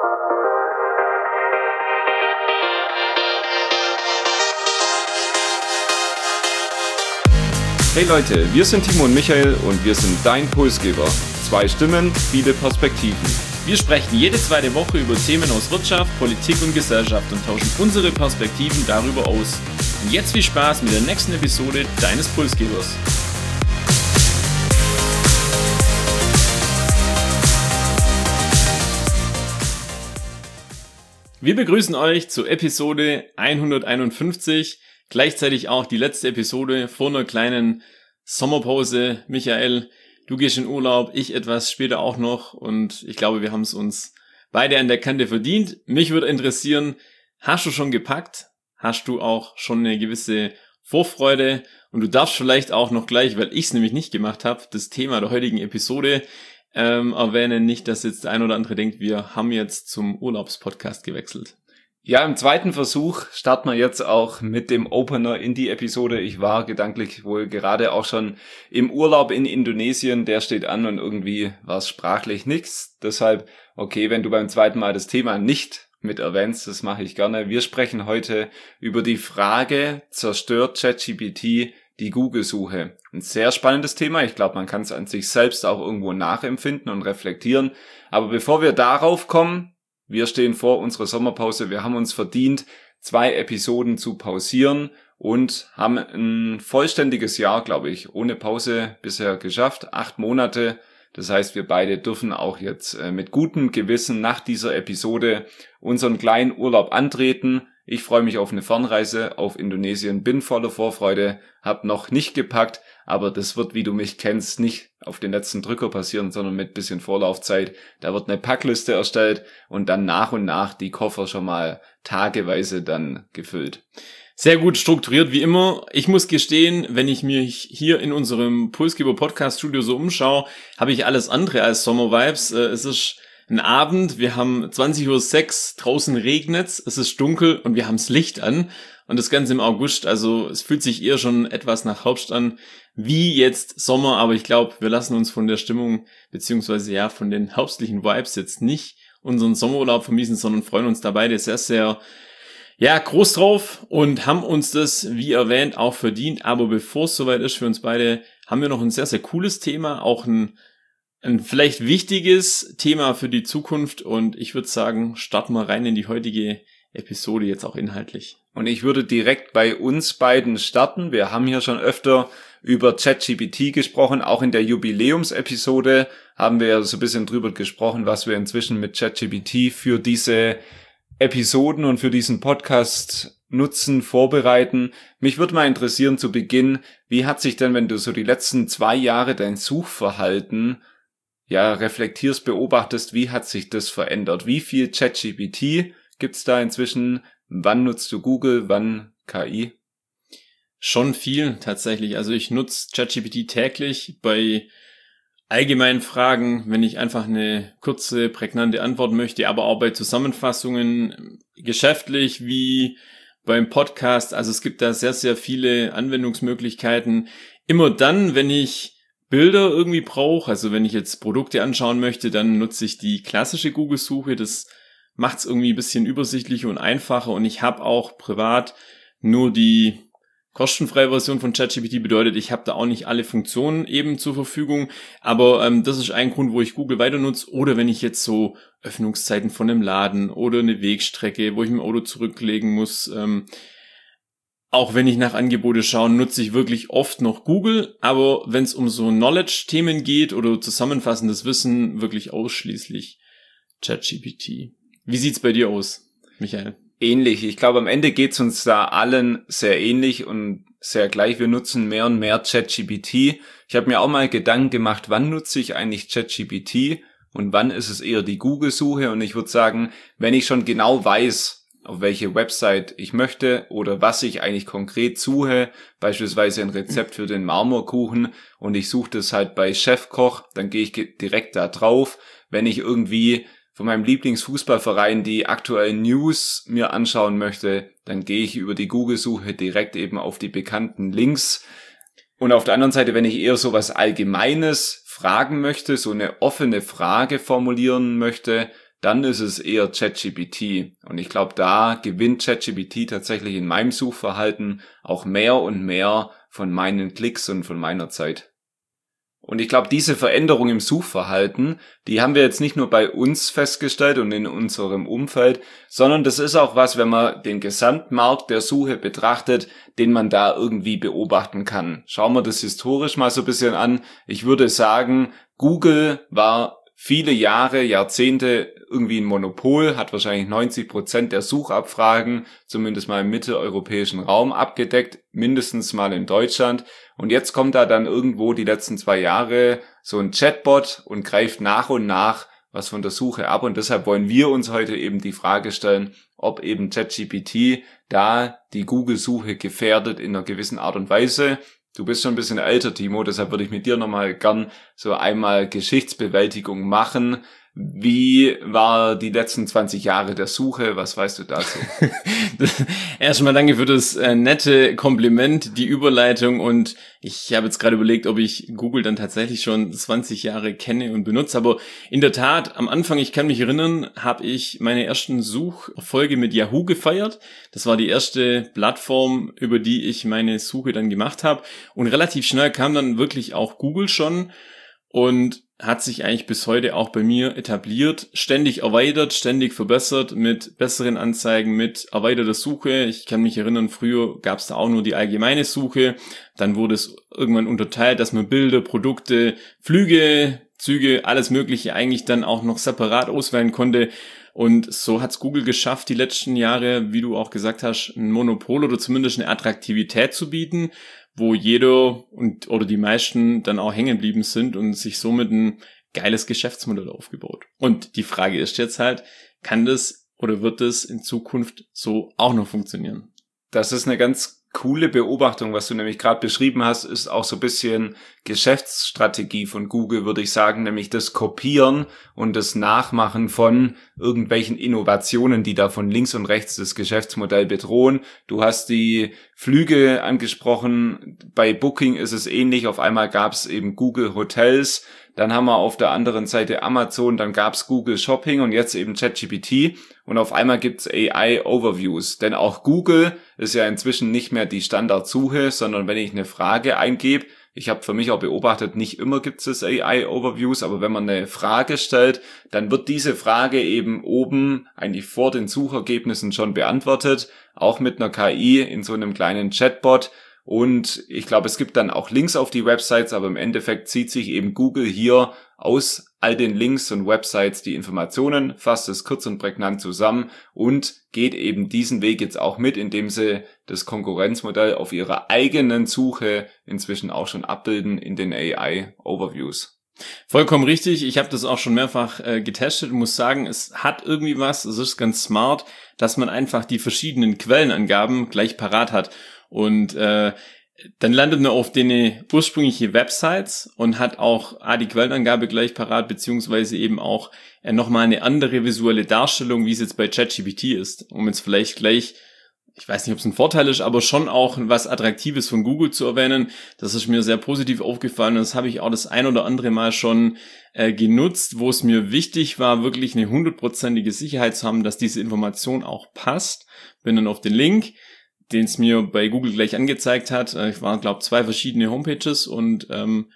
Hey Leute, wir sind Timo und Michael und wir sind dein Impulsgeber. 2 Stimmen, viele Perspektiven. Wir sprechen jede zweite Woche über Themen aus Wirtschaft, Politik und Gesellschaft und tauschen unsere Perspektiven darüber aus. Und jetzt viel Spaß mit der nächsten Episode deines Pulsgebers. Wir begrüßen euch zur Episode 151. Gleichzeitig auch die letzte Episode vor einer kleinen Sommerpause. Michael, du gehst in Urlaub, ich etwas später auch noch und ich glaube, wir haben es uns beide an der Kante verdient. Mich würde interessieren, hast du schon gepackt? Hast du auch schon eine gewisse Vorfreude? Und du darfst vielleicht auch noch gleich, weil ich es nämlich nicht gemacht habe, das Thema der heutigen Episode erwähnen. Nicht, dass jetzt der ein oder andere denkt, wir haben jetzt zum Urlaubspodcast gewechselt. Ja, im zweiten Versuch starten wir jetzt auch mit dem Opener in die Episode. Ich war gedanklich wohl gerade auch schon im Urlaub in Indonesien, der steht an und irgendwie war es sprachlich nichts. Deshalb, okay, wenn du beim zweiten Mal das Thema nicht mit erwähnst, das mache ich gerne. Wir sprechen heute über die Frage, zerstört ChatGPT die Google-Suche? Ein sehr spannendes Thema. Ich glaube, man kann es an sich selbst auch irgendwo nachempfinden und reflektieren. Aber bevor wir darauf kommen, wir stehen vor unserer Sommerpause. Wir haben uns verdient, 2 Episoden zu pausieren und haben ein vollständiges Jahr, glaube ich, ohne Pause bisher geschafft. 8 Monate. Das heißt, wir beide dürfen auch jetzt mit gutem Gewissen nach dieser Episode unseren kleinen Urlaub antreten. Ich freue mich auf eine Fernreise auf Indonesien, bin voller Vorfreude, habe noch nicht gepackt, aber das wird, wie du mich kennst, nicht auf den letzten Drücker passieren, sondern mit bisschen Vorlaufzeit. Da wird eine Packliste erstellt und dann nach und nach die Koffer schon mal tageweise dann gefüllt. Sehr gut strukturiert, wie immer. Ich muss gestehen, wenn ich mich hier in unserem Pulsgeber Podcast Studio so umschaue, habe ich alles andere als Sommervibes. Es ist ein Abend, wir haben 20:06 Uhr, draußen regnet's, es ist dunkel und wir haben's Licht an. Und das Ganze im August, also es fühlt sich eher schon etwas nach Herbst an, wie jetzt Sommer. Aber ich glaube, wir lassen uns von der Stimmung, beziehungsweise ja von den herbstlichen Vibes jetzt nicht unseren Sommerurlaub vermiesen, sondern freuen uns da beide sehr, sehr groß drauf und haben uns das, wie erwähnt, auch verdient. Aber bevor es soweit ist für uns beide, haben wir noch ein sehr, sehr cooles Thema, auch ein vielleicht wichtiges Thema für die Zukunft. Und ich würde sagen, starten wir rein in die heutige Episode jetzt auch inhaltlich. Und ich würde direkt bei uns beiden starten. Wir haben hier schon öfter über ChatGPT gesprochen. Auch in der Jubiläumsepisode haben wir so ein bisschen drüber gesprochen, was wir inzwischen mit ChatGPT für diese Episoden und für diesen Podcast nutzen, vorbereiten. Mich würde mal interessieren zu Beginn, wie hat sich denn, wenn du so die letzten 2 Jahre dein Suchverhalten reflektierst, beobachtest, wie hat sich das verändert? Wie viel ChatGPT gibt's da inzwischen? Wann nutzt du Google, wann KI? Schon viel tatsächlich. Also ich nutze ChatGPT täglich bei allgemeinen Fragen, wenn ich einfach eine kurze, prägnante Antwort möchte, aber auch bei Zusammenfassungen, geschäftlich wie beim Podcast. Also es gibt da sehr, sehr viele Anwendungsmöglichkeiten. Immer dann, wenn ich Bilder irgendwie brauche, also wenn ich jetzt Produkte anschauen möchte, dann nutze ich die klassische Google-Suche. Das macht es irgendwie ein bisschen übersichtlicher und einfacher. Und ich habe auch privat nur die kostenfreie Version von ChatGPT, bedeutet, ich habe da auch nicht alle Funktionen eben zur Verfügung, aber das ist ein Grund, wo ich Google weiter nutze. Oder wenn ich jetzt so Öffnungszeiten von einem Laden oder eine Wegstrecke, wo ich mit dem Auto zurücklegen muss, auch wenn ich nach Angebote schaue, nutze ich wirklich oft noch Google, aber wenn es um so Knowledge-Themen geht oder zusammenfassendes Wissen, wirklich ausschließlich ChatGPT. Wie sieht's bei dir aus, Michael? Ähnlich. Ich glaube, am Ende geht's uns da allen sehr ähnlich und sehr gleich. Wir nutzen mehr und mehr ChatGPT. Ich habe mir auch mal Gedanken gemacht, wann nutze ich eigentlich ChatGPT und wann ist es eher die Google-Suche? Und ich würde sagen, wenn ich schon genau weiß, auf welche Website ich möchte oder was ich eigentlich konkret suche, beispielsweise ein Rezept für den Marmorkuchen und ich suche das halt bei Chefkoch, dann gehe ich direkt da drauf. Wenn ich irgendwie von meinem Lieblingsfußballverein die aktuellen News mir anschauen möchte, dann gehe ich über die Google-Suche direkt eben auf die bekannten Links. Und auf der anderen Seite, wenn ich eher so was Allgemeines fragen möchte, so eine offene Frage formulieren möchte, dann ist es eher ChatGPT. Und ich glaube, da gewinnt ChatGPT tatsächlich in meinem Suchverhalten auch mehr und mehr von meinen Klicks und von meiner Zeit. Und ich glaube, diese Veränderung im Suchverhalten, die haben wir jetzt nicht nur bei uns festgestellt und in unserem Umfeld, sondern das ist auch was, wenn man den Gesamtmarkt der Suche betrachtet, den man da irgendwie beobachten kann. Schauen wir das historisch mal so ein bisschen an. Ich würde sagen, Google war viele Jahre, Jahrzehnte irgendwie ein Monopol, hat wahrscheinlich 90% der Suchabfragen, zumindest mal im mitteleuropäischen Raum, abgedeckt, mindestens mal in Deutschland. Und jetzt kommt da dann irgendwo die letzten 2 Jahre so ein Chatbot und greift nach und nach was von der Suche ab. Und deshalb wollen wir uns heute eben die Frage stellen, ob eben ChatGPT da die Google-Suche gefährdet in einer gewissen Art und Weise. Du bist schon ein bisschen älter, Timo, deshalb würde ich mit dir nochmal gern so einmal Geschichtsbewältigung machen. Wie war die letzten 20 Jahre der Suche? Was weißt du dazu? Erstmal danke für das nette Kompliment, die Überleitung, und ich habe jetzt gerade überlegt, ob ich Google dann tatsächlich schon 20 Jahre kenne und benutze, aber in der Tat, am Anfang, ich kann mich erinnern, habe ich meine ersten Sucherfolge mit Yahoo gefeiert. Das war die erste Plattform, über die ich meine Suche dann gemacht habe, und relativ schnell kam dann wirklich auch Google schon und hat sich eigentlich bis heute auch bei mir etabliert, ständig erweitert, ständig verbessert, mit besseren Anzeigen, mit erweiterter Suche. Ich kann mich erinnern, früher gab es da auch nur die allgemeine Suche, dann wurde es irgendwann unterteilt, dass man Bilder, Produkte, Flüge, Züge, alles Mögliche eigentlich dann auch noch separat auswählen konnte. Und so hat's Google geschafft, die letzten Jahre, wie du auch gesagt hast, ein Monopol oder zumindest eine Attraktivität zu bieten, wo jeder oder die meisten dann auch hängen geblieben sind und sich somit ein geiles Geschäftsmodell aufgebaut. Und die Frage ist jetzt halt, kann das oder wird das in Zukunft so auch noch funktionieren? Das ist eine ganz coole Beobachtung, was du nämlich gerade beschrieben hast, ist auch so ein bisschen Geschäftsstrategie von Google, würde ich sagen, nämlich das Kopieren und das Nachmachen von irgendwelchen Innovationen, die da von links und rechts das Geschäftsmodell bedrohen. Du hast die Flüge angesprochen, bei Booking ist es ähnlich, auf einmal gab es eben Google Hotels, dann haben wir auf der anderen Seite Amazon, dann gab's Google Shopping und jetzt eben ChatGPT und auf einmal gibt's AI-Overviews. Denn auch Google ist ja inzwischen nicht mehr die Standardsuche, sondern wenn ich eine Frage eingebe, ich habe für mich auch beobachtet, nicht immer gibt's das AI-Overviews, aber wenn man eine Frage stellt, dann wird diese Frage eben oben eigentlich vor den Suchergebnissen schon beantwortet, auch mit einer KI in so einem kleinen Chatbot. Und ich glaube, es gibt dann auch Links auf die Websites, aber im Endeffekt zieht sich eben Google hier aus all den Links und Websites die Informationen, fasst es kurz und prägnant zusammen und geht eben diesen Weg jetzt auch mit, indem sie das Konkurrenzmodell auf ihrer eigenen Suche inzwischen auch schon abbilden in den AI-Overviews. Vollkommen richtig. Ich habe das auch schon mehrfach getestet und muss sagen, es hat irgendwie was, es ist ganz smart, dass man einfach die verschiedenen Quellenangaben gleich parat hat. Und dann landet man auf den ursprüngliche Websites und hat auch die Quellenangabe gleich parat, beziehungsweise eben auch nochmal eine andere visuelle Darstellung, wie es jetzt bei ChatGPT ist. Um jetzt vielleicht gleich, ich weiß nicht, ob es ein Vorteil ist, aber schon auch was Attraktives von Google zu erwähnen. Das ist mir sehr positiv aufgefallen und das habe ich auch das ein oder andere Mal schon genutzt, wo es mir wichtig war, wirklich eine 100%ige Sicherheit zu haben, dass diese Information auch passt. Bin dann auf den Link, den es mir bei Google gleich angezeigt hat. Ich war, glaube 2 verschiedene Homepages und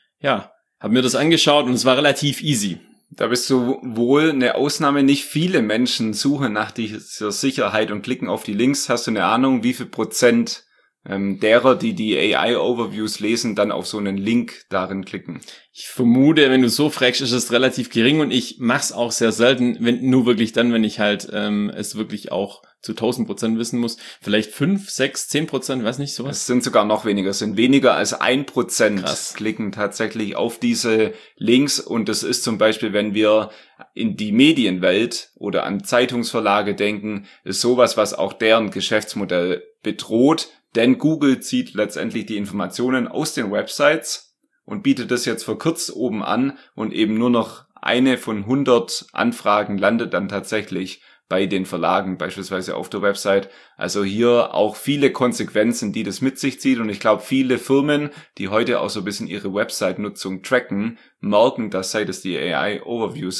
habe mir das angeschaut und es war relativ easy. Da bist du wohl eine Ausnahme. Nicht viele Menschen suchen nach dieser Sicherheit und klicken auf die Links. Hast du eine Ahnung, wie viel Prozent derer, die AI-Overviews lesen, dann auf so einen Link darin klicken? Ich vermute, wenn du so fragst, ist es relativ gering und ich mach's auch sehr selten, wenn ich halt es wirklich auch zu 1000% wissen muss. Vielleicht 5, 6, 10%, weiß nicht, sowas. Es sind sogar noch weniger, es sind weniger als 1% klicken tatsächlich auf diese Links und das ist zum Beispiel, wenn wir in die Medienwelt oder an Zeitungsverlage denken, ist sowas, was auch deren Geschäftsmodell bedroht, denn Google zieht letztendlich die Informationen aus den Websites und bietet das jetzt verkürzt oben an und eben nur noch eine von 100 Anfragen landet dann tatsächlich bei den Verlagen, beispielsweise auf der Website. Also hier auch viele Konsequenzen, die das mit sich zieht. Und ich glaube, viele Firmen, die heute auch so ein bisschen ihre Website-Nutzung tracken, merken, dass seit es die AI-Overviews gibt,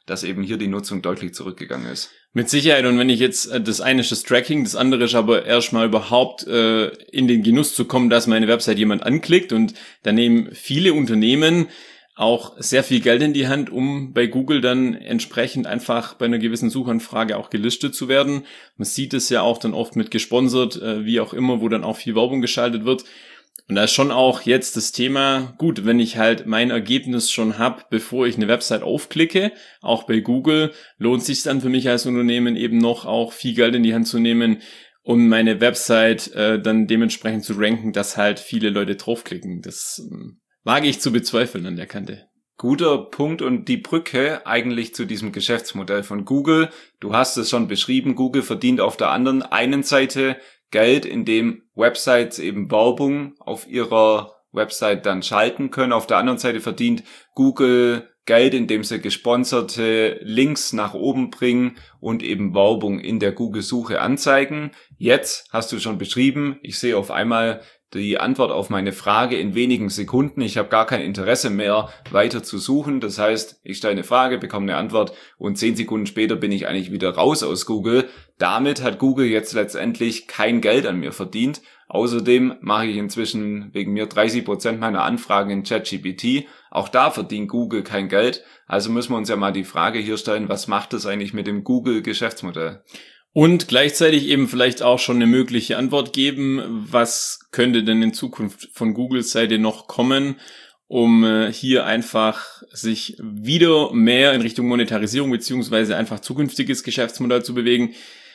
dass eben hier die Nutzung deutlich zurückgegangen ist. Mit Sicherheit. Und wenn ich jetzt, das eine ist das Tracking, das andere ist aber erstmal überhaupt in den Genuss zu kommen, dass meine Website jemand anklickt, und da nehmen viele Unternehmen auch sehr viel Geld in die Hand, um bei Google dann entsprechend einfach bei einer gewissen Suchanfrage auch gelistet zu werden. Man sieht es ja auch dann oft mit gesponsert, wie auch immer, wo dann auch viel Werbung geschaltet wird. Und da ist schon auch jetzt das Thema, gut, wenn ich halt mein Ergebnis schon habe, bevor ich eine Website aufklicke, auch bei Google, lohnt es sich dann für mich als Unternehmen eben noch auch viel Geld in die Hand zu nehmen, um meine Website dann dementsprechend zu ranken, dass halt viele Leute draufklicken. Das wage ich zu bezweifeln an der Kante. Guter Punkt und die Brücke eigentlich zu diesem Geschäftsmodell von Google. Du hast es schon beschrieben, Google verdient auf der einen Seite Geld, indem Websites eben Werbung auf ihrer Website dann schalten können. Auf der anderen Seite verdient Google Geld, indem sie gesponserte Links nach oben bringen und eben Werbung in der Google-Suche anzeigen. Jetzt hast du schon beschrieben, ich sehe auf einmal die Antwort auf meine Frage in wenigen Sekunden. Ich habe gar kein Interesse mehr, weiter zu suchen. Das heißt, ich stelle eine Frage, bekomme eine Antwort und 10 Sekunden später bin ich eigentlich wieder raus aus Google. Damit hat Google jetzt letztendlich kein Geld an mir verdient. Außerdem mache ich inzwischen wegen mir 30% meiner Anfragen in ChatGPT. Auch da verdient Google kein Geld. Also müssen wir uns ja mal die Frage hier stellen, was macht das eigentlich mit dem Google-Geschäftsmodell? Und gleichzeitig eben vielleicht auch schon eine mögliche Antwort geben, was könnte denn in Zukunft von Googles Seite noch kommen, um hier einfach sich wieder mehr in Richtung Monetarisierung beziehungsweise einfach zukünftiges Geschäftsmodell zu bewegen.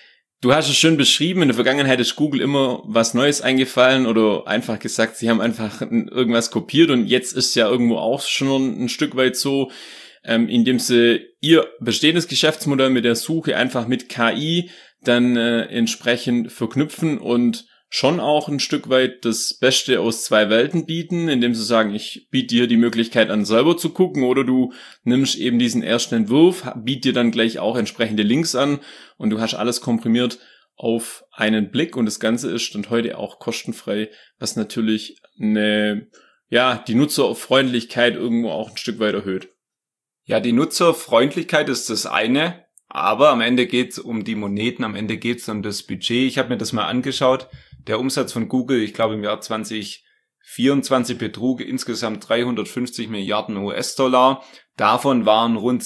Du hast es schön beschrieben, in der Vergangenheit ist Google immer was Neues eingefallen oder einfach gesagt, sie haben einfach irgendwas kopiert, und jetzt ist ja irgendwo auch schon ein Stück weit so, indem sie ihr bestehendes Geschäftsmodell mit der Suche einfach mit KI dann entsprechend verknüpfen und schon auch ein Stück weit das Beste aus zwei Welten bieten, indem sie sagen, ich biete dir die Möglichkeit an, selber zu gucken, oder du nimmst eben diesen ersten Entwurf, biete dir dann gleich auch entsprechende Links an und du hast alles komprimiert auf einen Blick, und das Ganze ist Stand heute auch kostenfrei, was natürlich die Nutzerfreundlichkeit irgendwo auch ein Stück weit erhöht. Ja, die Nutzerfreundlichkeit ist das eine, aber am Ende geht's um die Moneten, am Ende geht's um das Budget. Ich habe mir das mal angeschaut. Der Umsatz von Google, ich glaube im Jahr 2024 betrug insgesamt 350 Milliarden US-Dollar. Davon waren rund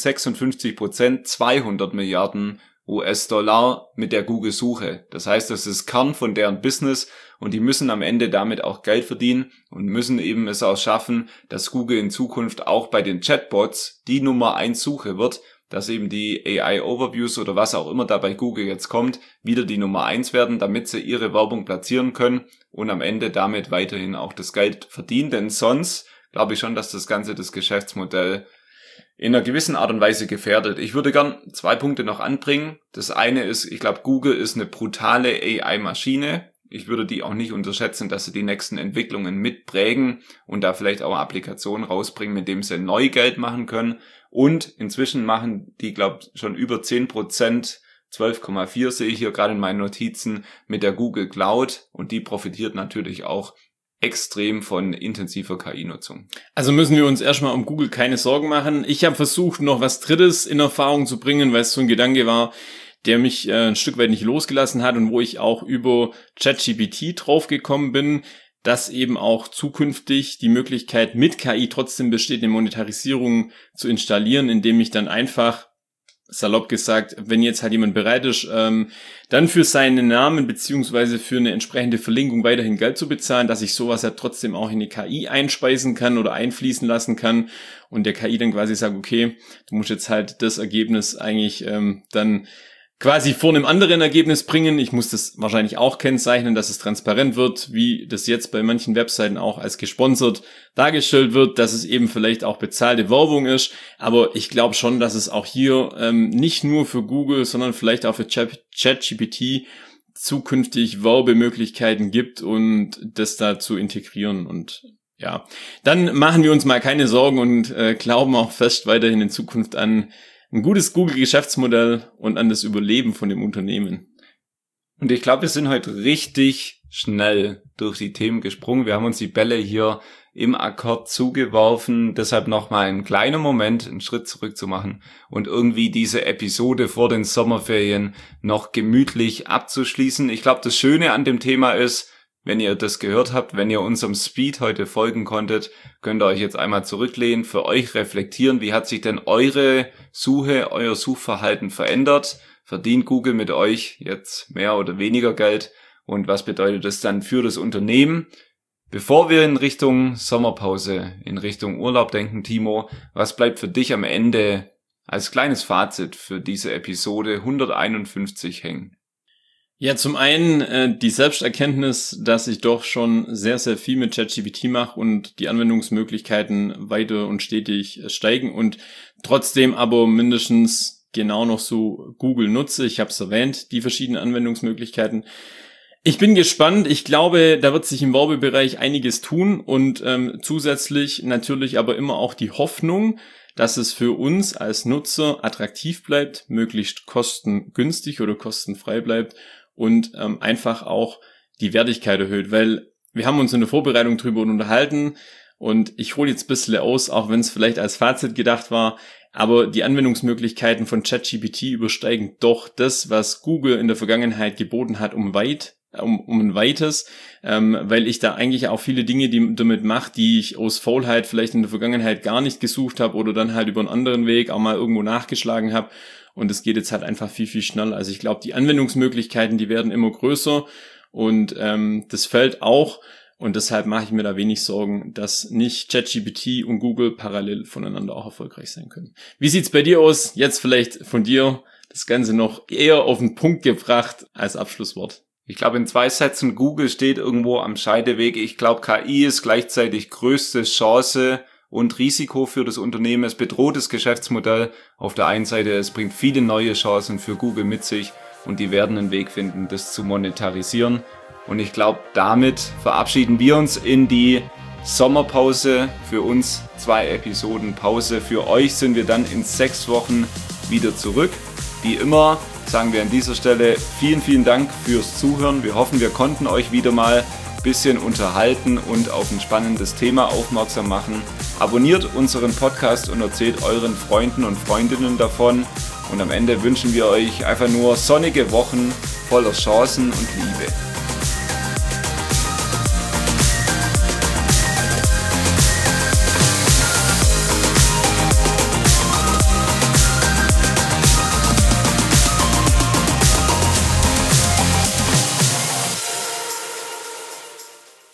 56% 200 Milliarden US-Dollar mit der Google-Suche. Das heißt, das ist Kern von deren Business und die müssen am Ende damit auch Geld verdienen und müssen eben es auch schaffen, dass Google in Zukunft auch bei den Chatbots die Nummer 1 Suche wird, dass eben die AI-Overviews oder was auch immer da bei Google jetzt kommt, wieder die Nummer 1 werden, damit sie ihre Werbung platzieren können und am Ende damit weiterhin auch das Geld verdienen. Denn sonst glaube ich schon, dass das Ganze das Geschäftsmodell in einer gewissen Art und Weise gefährdet. Ich würde gern 2 Punkte noch anbringen. Das eine ist, ich glaube, Google ist eine brutale AI-Maschine. Ich würde die auch nicht unterschätzen, dass sie die nächsten Entwicklungen mitprägen und da vielleicht auch Applikationen rausbringen, mit denen sie neu Geld machen können. Und inzwischen machen die, glaube ich, schon über 10%, 12,4 sehe ich hier gerade in meinen Notizen, mit der Google Cloud. Und die profitiert natürlich auch extrem von intensiver KI-Nutzung. Also müssen wir uns erstmal um Google keine Sorgen machen. Ich habe versucht, noch was Drittes in Erfahrung zu bringen, weil es so ein Gedanke war, der mich ein Stück weit nicht losgelassen hat und wo ich auch über ChatGPT draufgekommen bin, dass eben auch zukünftig die Möglichkeit mit KI trotzdem besteht, eine Monetarisierung zu installieren, indem ich dann einfach, salopp gesagt, wenn jetzt halt jemand bereit ist, dann für seinen Namen beziehungsweise für eine entsprechende Verlinkung weiterhin Geld zu bezahlen, dass ich sowas ja trotzdem auch in die KI einspeisen kann oder einfließen lassen kann und der KI dann quasi sagt, okay, du musst jetzt halt das Ergebnis eigentlich dann quasi vor einem anderen Ergebnis bringen. Ich muss das wahrscheinlich auch kennzeichnen, dass es transparent wird, wie das jetzt bei manchen Webseiten auch als gesponsert dargestellt wird, dass es eben vielleicht auch bezahlte Werbung ist. Aber ich glaube schon, dass es auch hier nicht nur für Google, sondern vielleicht auch für ChatGPT zukünftig Werbemöglichkeiten gibt und das da zu integrieren. Und ja, dann machen wir uns mal keine Sorgen und glauben auch fest weiterhin in Zukunft an ein gutes Google-Geschäftsmodell und an das Überleben von dem Unternehmen. Und ich glaube, wir sind heute richtig schnell durch die Themen gesprungen. Wir haben uns die Bälle hier im Akkord zugeworfen. Deshalb nochmal ein kleiner Moment, einen Schritt zurück zu machen und irgendwie diese Episode vor den Sommerferien noch gemütlich abzuschließen. Ich glaube, das Schöne an dem Thema ist, wenn ihr das gehört habt, wenn ihr unserem Speed heute folgen konntet, könnt ihr euch jetzt einmal zurücklehnen, für euch reflektieren, wie hat sich denn eure Suche, euer Suchverhalten verändert? Verdient Google mit euch jetzt mehr oder weniger Geld? Und was bedeutet das dann für das Unternehmen? Bevor wir in Richtung Sommerpause, in Richtung Urlaub denken, Timo, was bleibt für dich am Ende als kleines Fazit für diese Episode 151 hängen? Ja, zum einen die Selbsterkenntnis, dass ich doch schon sehr, sehr viel mit ChatGPT mache und die Anwendungsmöglichkeiten weiter und stetig steigen und trotzdem aber mindestens genau noch so Google nutze. Ich habe es erwähnt, die verschiedenen Anwendungsmöglichkeiten. Ich bin gespannt. Ich glaube, da wird sich im Werbebereich einiges tun und zusätzlich natürlich aber immer auch die Hoffnung, dass es für uns als Nutzer attraktiv bleibt, möglichst kostengünstig oder kostenfrei bleibt und einfach auch die Wertigkeit erhöht, weil wir haben uns in der Vorbereitung drüber unterhalten und ich hole jetzt ein bisschen aus, auch wenn es vielleicht als Fazit gedacht war, aber die Anwendungsmöglichkeiten von ChatGPT übersteigen doch das, was Google in der Vergangenheit geboten hat, um ein weites, weil ich da eigentlich auch viele Dinge damit mache, die ich aus Faulheit vielleicht in der Vergangenheit gar nicht gesucht habe oder dann halt über einen anderen Weg auch mal irgendwo nachgeschlagen habe. Und es geht jetzt halt einfach viel, viel schneller. Also ich glaube, die Anwendungsmöglichkeiten, die werden immer größer und das Feld auch. Und deshalb mache ich mir da wenig Sorgen, dass nicht ChatGPT und Google parallel voneinander auch erfolgreich sein können. Wie sieht's bei dir aus? Jetzt vielleicht von dir das Ganze noch eher auf den Punkt gebracht als Abschlusswort. Ich glaube, in 2 Sätzen, Google steht irgendwo am Scheideweg. Ich glaube, KI ist gleichzeitig größte Chance und Risiko für das Unternehmen. Es bedroht das Geschäftsmodell. Auf der einen Seite, es bringt viele neue Chancen für Google mit sich und die werden einen Weg finden, das zu monetarisieren. Und ich glaube, damit verabschieden wir uns in die Sommerpause. Für uns 2 Episoden Pause. Für euch sind wir dann in 6 Wochen wieder zurück. Wie immer sagen wir an dieser Stelle vielen, vielen Dank fürs Zuhören. Wir hoffen, wir konnten euch wieder mal ein bisschen unterhalten und auf ein spannendes Thema aufmerksam machen. Abonniert unseren Podcast und erzählt euren Freunden und Freundinnen davon. Und am Ende wünschen wir euch einfach nur sonnige Wochen voller Chancen und Liebe.